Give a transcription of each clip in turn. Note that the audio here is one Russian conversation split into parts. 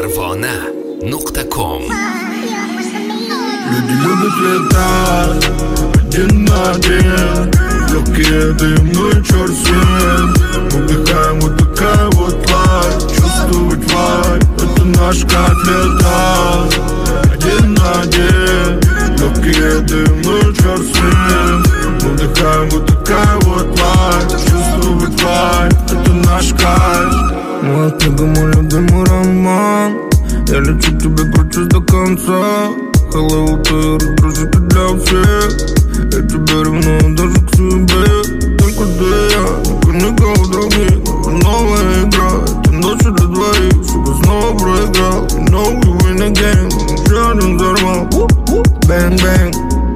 Parvona.com. Люди любят летать один на один, легкие дымный черт свет. Мы вдыхаем вот такая вот лайф. Чувствовать вайб, это наш как летать один на один, легкие дымный черт свет. Мы вдыхаем вот такая вот лайф. Чувствовать вайб, это наш кайф. Моя книга, мой любимый роман. Я лечу тебя, кручусь до конца. Hello, ты раздражитель для всех. Я тебя ревную даже к себе. Только ты, я, никого других. Новая игра, это ночь для двоих. Чтобы снова проиграл. You know we win again. Еще один взорвал. Bang, bang.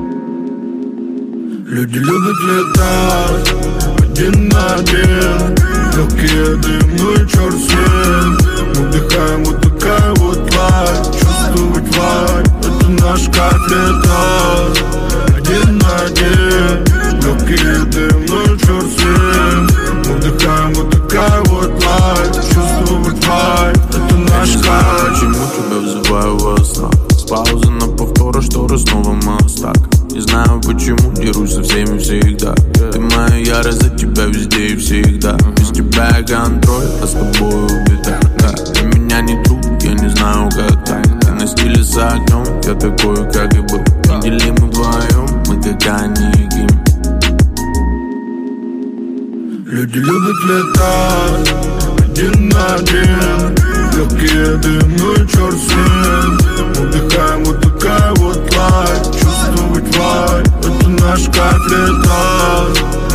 Люди любят летать один на один, легкие дымный черт свет. Мы вдыхаем вот такая вот лайф. Чувствовать вайб, это наш как летать один на один, легкие дымный черт свет. Мы вдыхаем вот такая вот лайф. Чувствовать вайб, это наш как. Почему тебя вызываю во снах? С паузы на повторы, шторы, снова мы остак. Не знаю почему, дерусь со всеми всегда. Ты моя ярость, за тебя везде и всегда. Без тебя я контроль, а с тобой беда. Ты меня не друг, я не знаю как так. Ты на стиле с огнем, я такой как и был. Неделимы вдвоем, мы как они и Ким. Люди любят летать один на один, легкие дымный черт свет. Мы вдыхаем вот такая вот лайф. Чувствовать вайб, это наш как летать